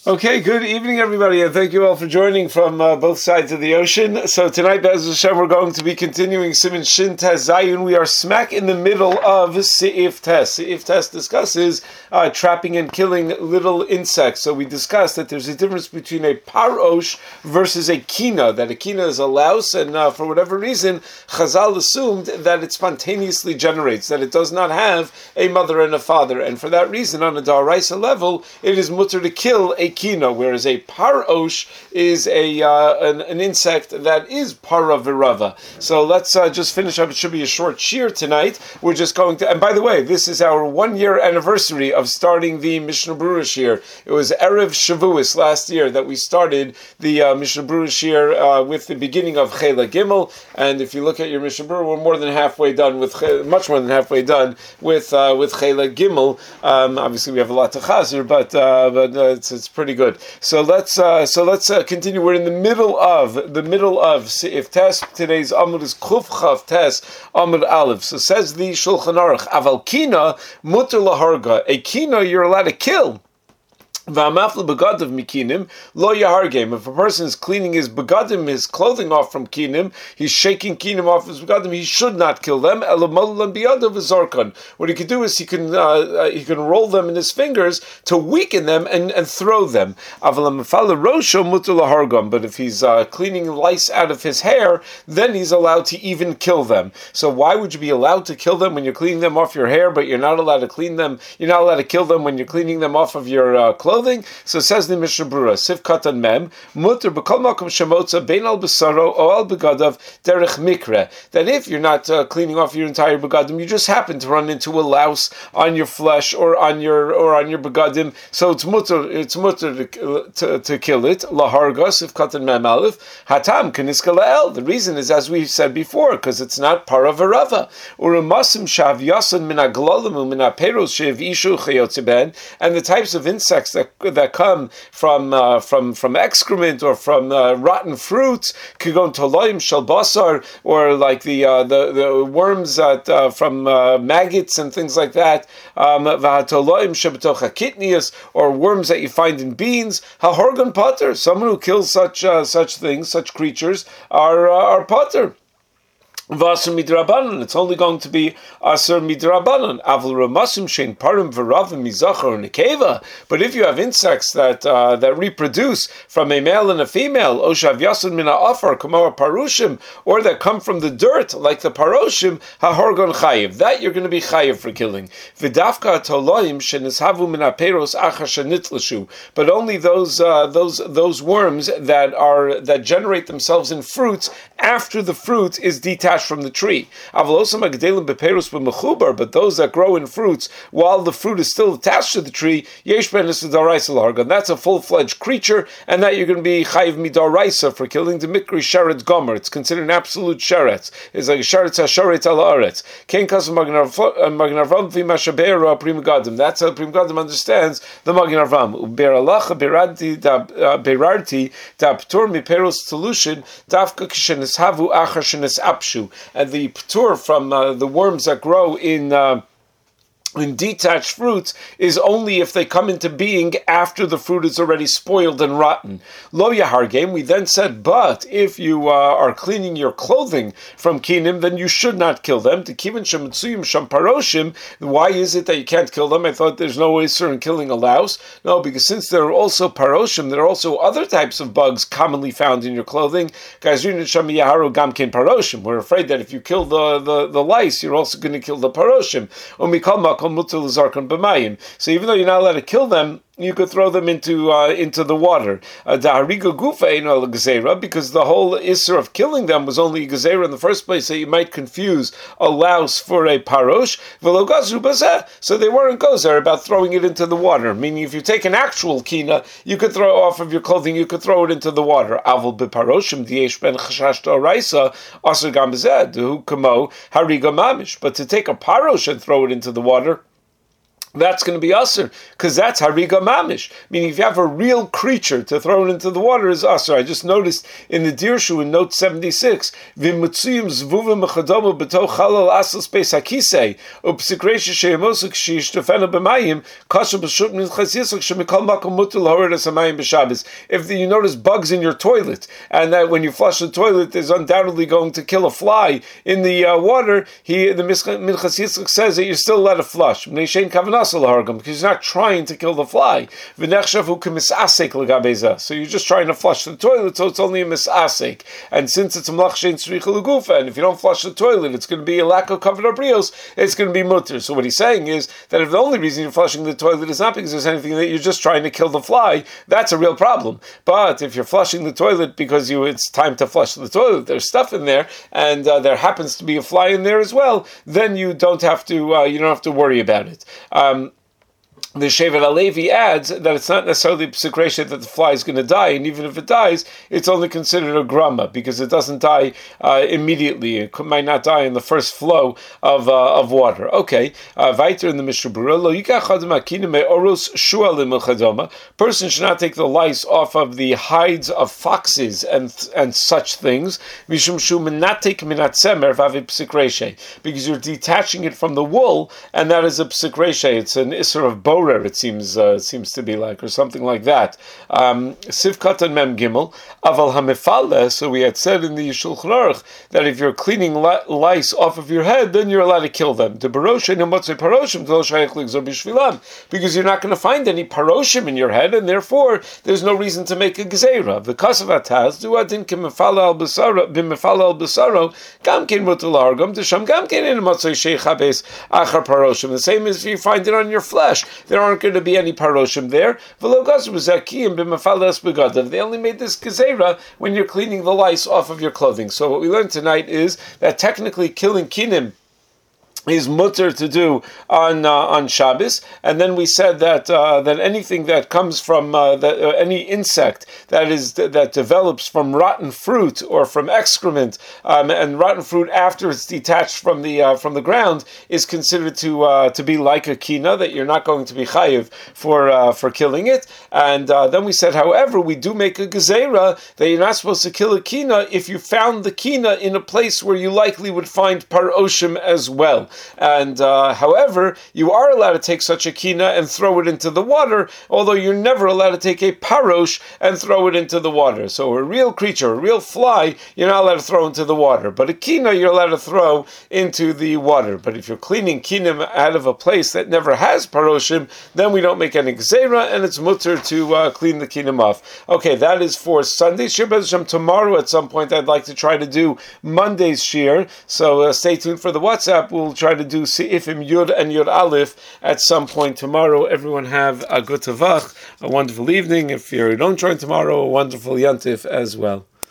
Okay, good evening, everybody, and thank you all for joining from both sides of the ocean. So tonight, Be'ez Hashem, we're going to be continuing Siman Shin Tes Zayun. We are smack in the middle of Seif Tes. Seif Tes discusses trapping and killing little insects. So we discussed that there's a difference between a parosh versus a kina, that a kina is a louse, and for whatever reason, Chazal assumed that it spontaneously generates, that it does not have a mother and a father, and for that reason, on a Daraisa level, it is mutter to kill a kina, whereas a parosh is an insect that is paravirava. So let's just finish up. It should be a short shir tonight. We're just going to, and by the way, this is our 1 year anniversary of starting the Mishnah Berurah shir. It was Erev Shavuos last year that we started the Mishnah Berurah shir with the beginning of Chela Gimel, and if you look at your Mishnah Berurah, we're more than halfway done with, much more than halfway done with Chela Gimel. Obviously we have a lot to chazer, but it's pretty good. So let's continue. We're in the middle of Seif Tes. Today's Amud is Kuf Chav Tes Amud Aleph. So says the Shulchan Aruch, Aval Kina muter laharga. A kina you're allowed to kill. If a person is cleaning his begadim, his clothing off from kinim, he's shaking kinim off his begadim, he should not kill them. What he can do is he can roll them in his fingers to weaken them and throw them. But if he's cleaning lice out of his hair, then he's allowed to even kill them. So why would you be allowed to kill them when you're cleaning them off your hair, but you're not allowed to clean them? You're not allowed to kill them when you're cleaning them off of your clothing? So says the Mishnah Berurah, Sif Katan Mem, Mutter b'kol makom shemotza bein al besaro o al begadav derech mikre. That if you're not cleaning off your entire begadim, you just happen to run into a louse on your flesh or on your begadim, so it's mutter to kill it. Laharga Sif Katan Mem Aleph Hatam keniska la'el. The reason is, as we said before, because it's not paravarava. Uramasim shav yasan min aglalim min aperos shev ishu chayotze ben, and the types of insects that come from excrement or from rotten fruits, kigon toloim shel basar, or like the worms that from maggots and things like that, v'hatoloim shebetocha kitnius, or worms that you find in beans. Hahorgan pater, someone who kills such things, such creatures, are pater. Vasur midrabanan. It's only going to be asur midrabanan. Avul ramasim shein parim v'ravim mizachar nekeva. But if you have insects that reproduce from a male and a female, oshav yasun mina afar kamar parushim, or that come from the dirt like the paroshim, hahorgon chayiv. That you're going to be chayiv for killing. V'dafka atoloim shenishavu mina peros achar shenitlashu. But only those worms that generate themselves in fruits after the fruit is detached from the tree. But those that grow in fruits while the fruit is still attached to the tree, that's a full-fledged creature, and that you're going to be chayiv midaraisa for killing the mikri sheretz gomer. It's considered an absolute sheretz. It's like sheretz hashoretz ala aretz. That's how Prim Gadim understands the Magen Avraham. Berarti da ptur miperos telushin dafka kishenishavu achar shenisapshu. And the ptur from the worms that grow in detached fruits is only if they come into being after the fruit is already spoiled and rotten. Lo yahargem, we then said, but if you are cleaning your clothing from kinim, then you should not kill them. To kivin shematsuyim sham paroshim, why is it that you can't kill them? I thought there's no issur in killing a louse. No, because since there are also paroshim, there are also other types of bugs commonly found in your clothing. We're afraid that if you kill the lice, you're also going to kill the paroshim. So even though you're not allowed to kill them, you could throw them into the water. Because the whole issur of killing them was only gezerah in the first place, that you might confuse a louse for a parosh. So they weren't gozer about throwing it into the water. Meaning, if you take an actual kina, you could throw off of your clothing, you could throw it into the water. But to take a parosh and throw it into the water, that's going to be usher, because that's hariga mamish. Meaning, if you have a real creature to throw it into the water, is usher. I just noticed in the Dirshu in note 76, v'mutziyim zvuvim mechadomu b'toch halal asal space hakisei upsikresha sheimosuk sheishtefenu b'mayim kasha b'shut min chasisuk shemikol makom mutul hored asamayim b'shabbos. If you notice bugs in your toilet, and that when you flush the toilet, there's undoubtedly going to kill a fly in the water, the Minchas Yitzchak says that you're still allowed to flush. Because he's not trying to kill the fly. So you're just trying to flush the toilet, so it's only a misasek. And since it's a mlach shein tzricha legufa, and if you don't flush the toilet, it's going to be a lack of kavod abrios, it's going to be mutter. So what he's saying is that if the only reason you're flushing the toilet is not because there's anything that you're just trying to kill the fly, that's a real problem. But if you're flushing the toilet because it's time to flush the toilet, there's stuff in there, and there happens to be a fly in there as well, then you don't have to worry about it. The Shevet HaLevi adds that it's not necessarily psikresha that the fly is going to die, and even if it dies, it's only considered a grama because it doesn't die immediately. It might not die in the first flow of water. Okay, weiter in the Mishnah Berurah, lo yikach adam akina me'oros shualim milchadoma. Person should not take the lice off of the hides of foxes and such things, mishum shu menatek minat semer vavi psikresha, because you're detaching it from the wool, and that is a psikresha. It's an isser of borer, it seems to be like, or something like that. Sivkat and Mem Gimel, Aval Hamefaleh, so we had said in the Shulchan Aruch that if you're cleaning lice off of your head, then you're allowed to kill them. Because you're not going to find any paroshim in your head, and therefore there's no reason to make a gezeira. The kasavataz duadin kemefala al basaro gamkin mutulargam desham gamkin in motzei sheichabes achar paroshim. The same as if you find it on your flesh. There aren't going to be any paroshim there. They only made this gezerah when you're cleaning the lice off of your clothing. So what we learned tonight is that technically killing kinim is mutter to do on Shabbos, and then we said that anything that comes from any insect that develops from rotten fruit or from excrement, and rotten fruit after it's detached from the ground is considered to be like a kina, that you're not going to be chayiv for killing it. And then we said, however, we do make a gezerah that you're not supposed to kill a kina if you found the kina in a place where you likely would find paroshim as well. And however, you are allowed to take such a kina and throw it into the water, although you're never allowed to take a parosh and throw it into the water. So a real creature, a real fly, you're not allowed to throw into the water. But a kina, you're allowed to throw into the water. But if you're cleaning kinim out of a place that never has paroshim, then we don't make any gzeira, and it's mutter to clean the kinim off. Okay, that is for Sunday's shir. Tomorrow at some point I'd like to try to do Monday's shir, so stay tuned for the WhatsApp. We'll try to do Seifim Yud and Yud Aleph at some point tomorrow. Everyone have a good tavach, a wonderful evening. If you don't join tomorrow, a wonderful yantif as well.